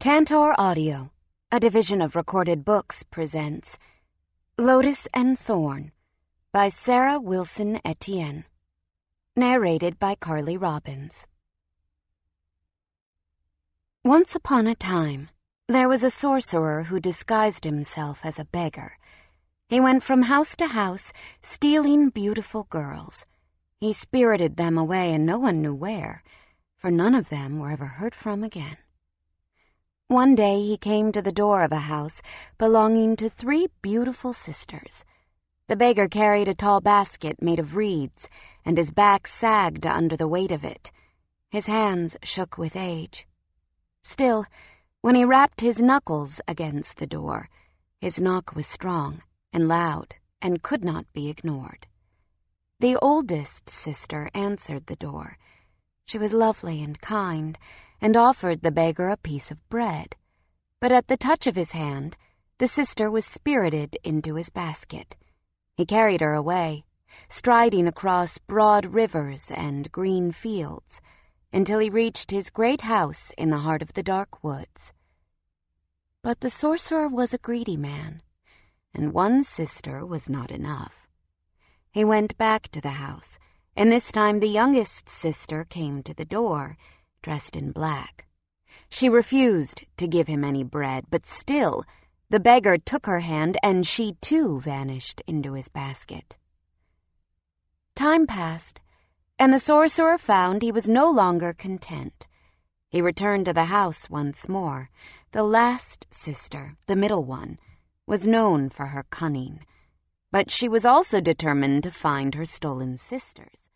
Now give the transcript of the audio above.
Tantor Audio, a division of Recorded Books, presents Lotus and Thorn by Sarah Wilson Etienne. Narrated by Carly Robbins. Once upon a time, there was a sorcerer who disguised himself as a beggar. He went from house to house, stealing beautiful girls. He spirited them away, and no one knew where, for none of them were ever heard from again. One day he came to the door of a house belonging to 3 beautiful sisters. The beggar carried a tall basket made of reeds, and his back sagged under the weight of it. His hands shook with age. Still, when he rapped his knuckles against the door, his knock was strong and loud and could not be ignored. The oldest sister answered the door. She was lovely and kind, and offered the beggar a piece of bread. But at the touch of his hand, the sister was spirited into his basket. He carried her away, striding across broad rivers and green fields, until he reached his great house in the heart of the dark woods. But the sorcerer was a greedy man, and one sister was not enough. He went back to the house, and this time the youngest sister came to the door, dressed in black. She refused to give him any bread, but still the beggar took her hand, and she too vanished into his basket. Time passed, and the sorcerer found he was no longer content. He returned to the house once more. The last sister, the middle one, was known for her cunning, but she was also determined to find her stolen sisters.